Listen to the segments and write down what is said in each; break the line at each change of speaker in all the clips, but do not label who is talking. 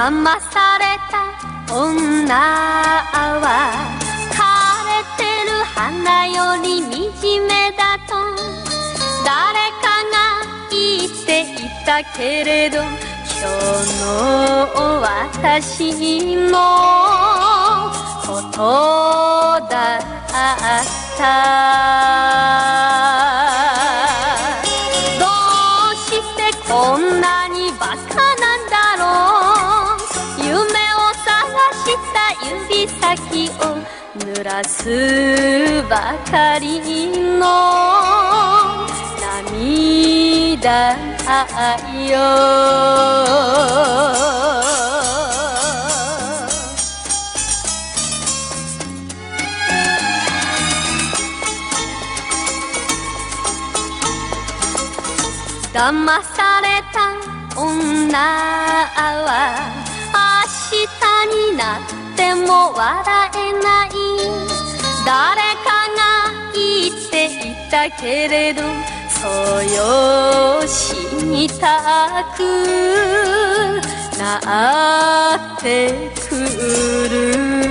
騙された女は枯れてる花より惨めだと誰かが言っていたけれど、今日の私のことだった。どうしてこんなにバカなんだろう。夢を探した指先を濡らすばかりの涙よ。騙された女は明日になっても笑えない。誰かが言っていたけれど、そうよ死にたくなってくる。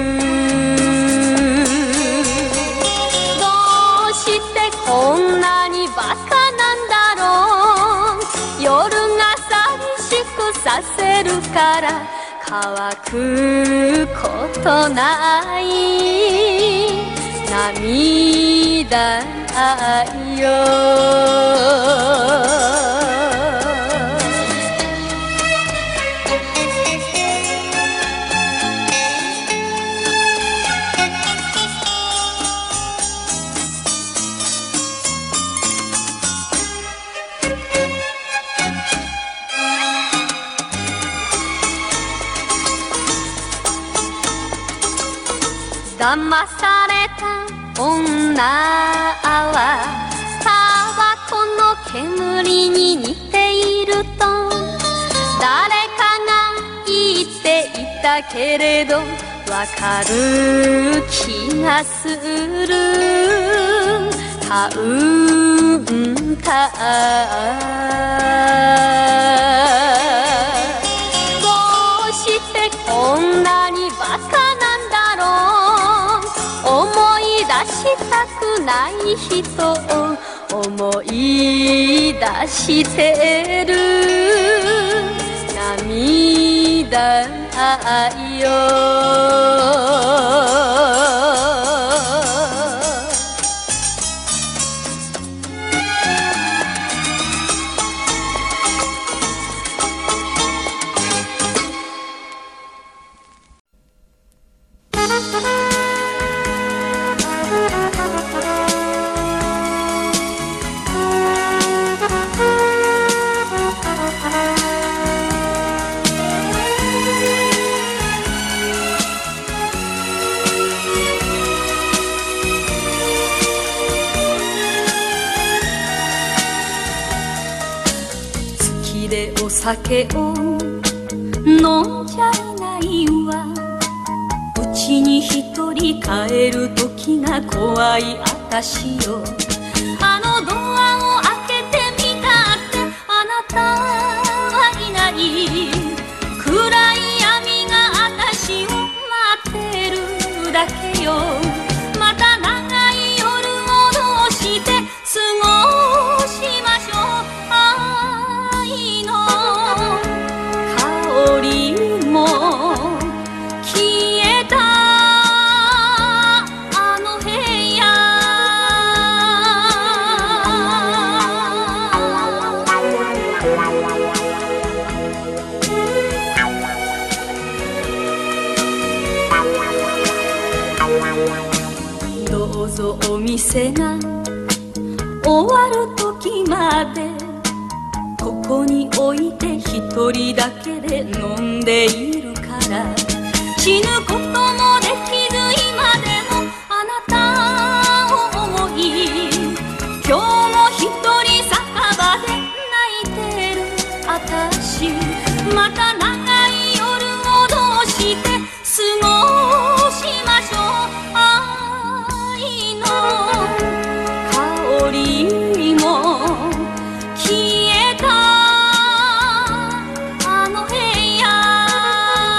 どうしてこんなにバカなんだろう。夜が寂しくさせるから乾くことない涙よ。騙された女はタバコの煙に似ていると誰かが言っていたけれど、わかる気がする。カウンター。どうしてこんなにバカなんだろう。思い出したくない人を思い出してる涙よ。お酒を飲んじゃいないわ。うちに一人帰る時が怖いあたしよ。あのドアを開けてみたってあなたはいない。暗い闇があたしを待ってるだけよ。また長い夜をどうして過ごしましょう。愛の香りも消えたあの部屋。どうぞお店が終わる時までここに置いて一人だけで飲んでいるから。死ぬこともできず今でもあなたを思い、今日も一人酒場で泣いてるあたし。また長い夜をどうして過ごしましょう。愛の香りも消えたあの部屋。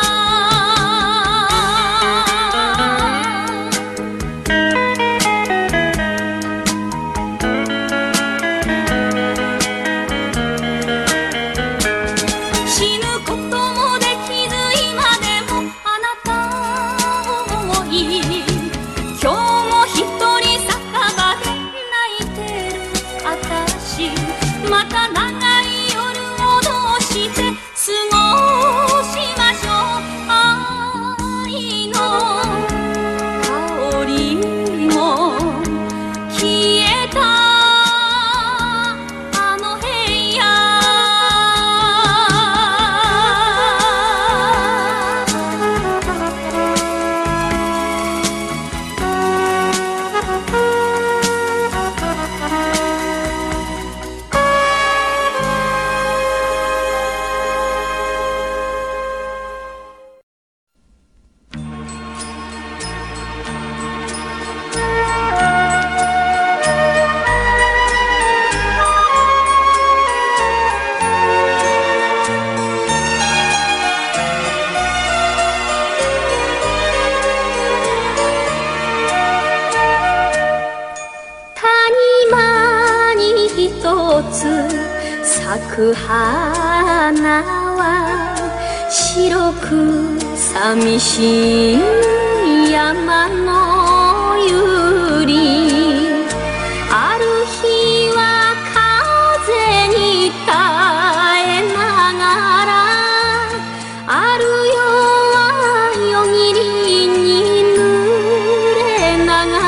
咲く花は白く寂しい山のゆり、ある日は風に耐えながら、ある夜は夜霧に濡れなが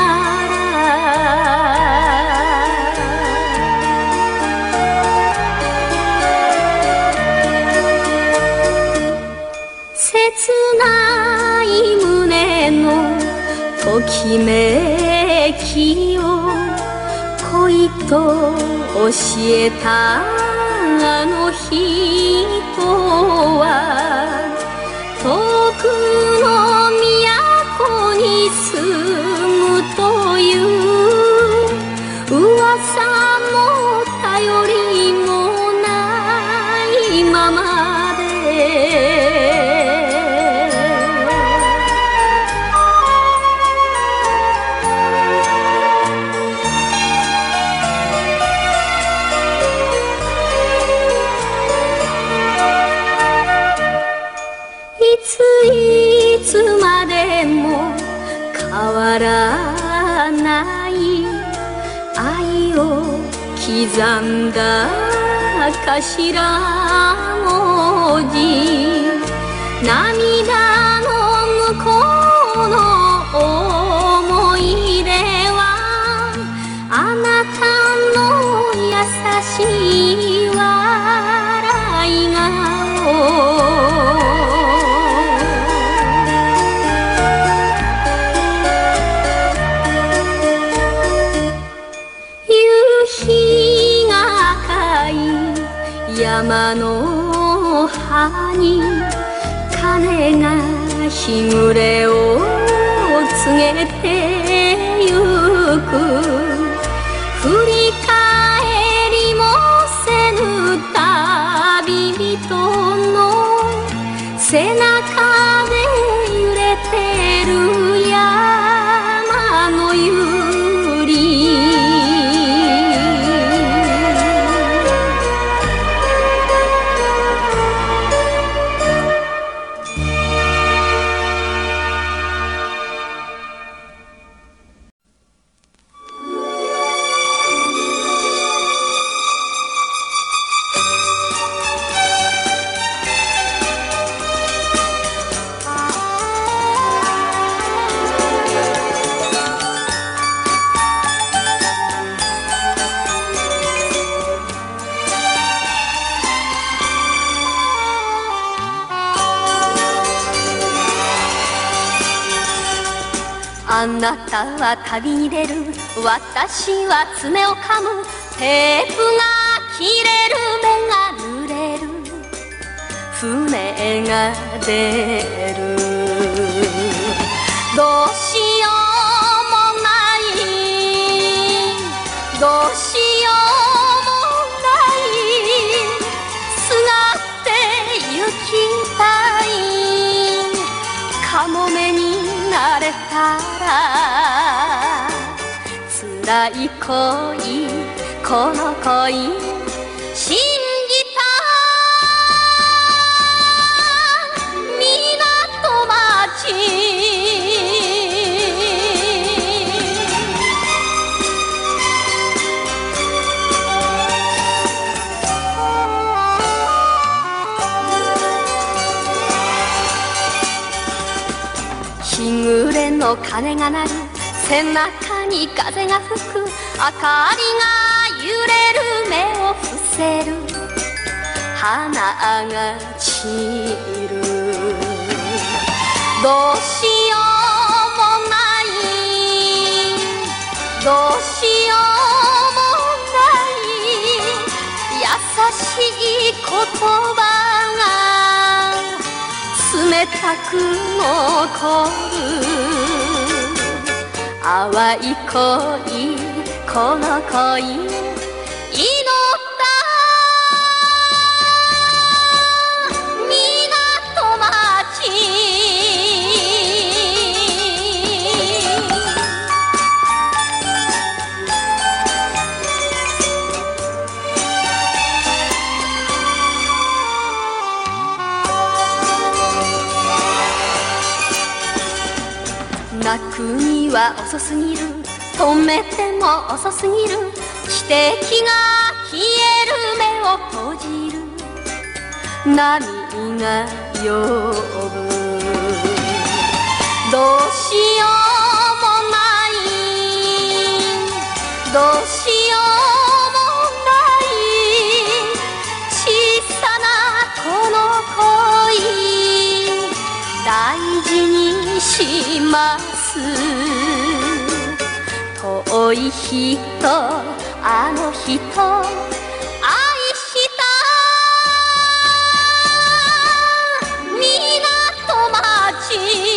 ら、切ない胸のときめきを恋と教えたあの人は遠くの都に住むという噂も頼りもないままで、いつまでも変わらない愛を刻んだ頭文字、涙の向こうの思い出はあなたの優しい笑い顔、山の葉に鐘が日暮れを告げてゆく、振り返りもせぬ旅人の背中で揺れてる山のゆり、あなたは旅に出る、私は爪を噛む、テープが切れる、目が濡れる、船が出る、どうしようもない、どうしようもない、すがって行きたい、かもめになれたら、辛い恋、この恋信じた港町、日暮れの鐘が鳴る、背中に風が吹く、明かりが揺れる、目を伏せる、花が散る、どうしようもない、どうしようもない、優しい言葉が冷たく残る、淡い恋、この恋祈った港町、 は遅すぎる、止めても遅すぎる、汽笛が消える目を閉じる、波が呼ぶ、どうしようもない、どうしようもない小さなこの恋、大事にします。遠い人、あの人、愛した港町、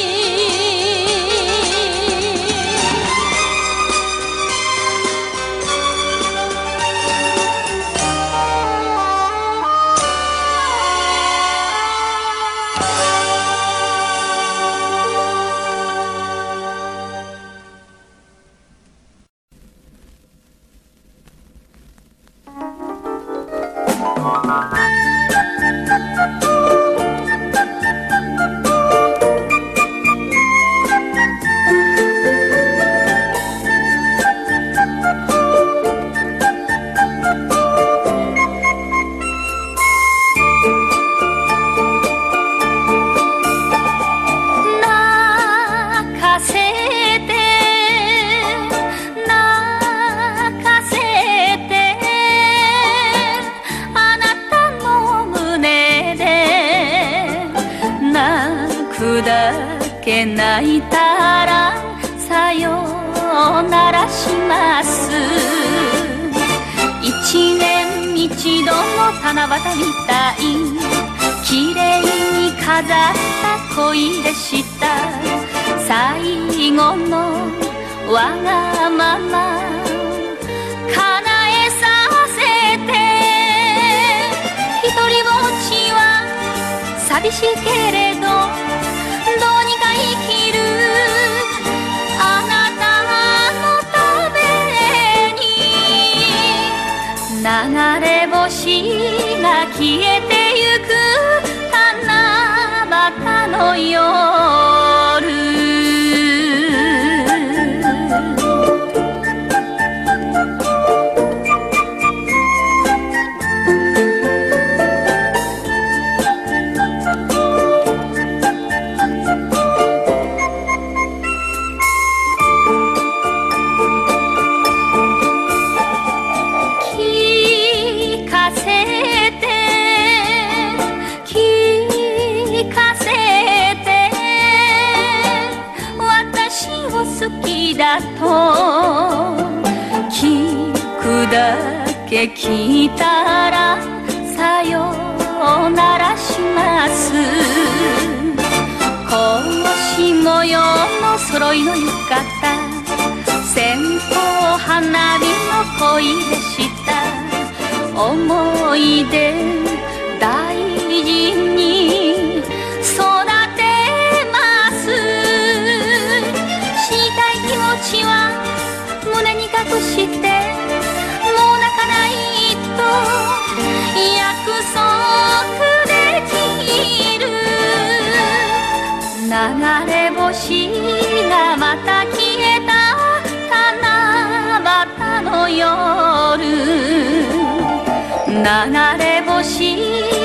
泣いたらさよならします。一年一度の七夕みたい、綺麗に飾った恋でした。最後のわがまま叶えさせて、一人ぼっちは寂しいけれどどうにか生きる、あなたのために流れ星が消えてゆく七夕の夜、だと聞くだけ聞いたらさよならします。格子模様の揃いの浴衣、線香花火の恋でした。思い出大事に育てます。気持ちは胸に隠して、もう泣かないと約束できる。流れ星がまた消えた七夕の夜、流れ星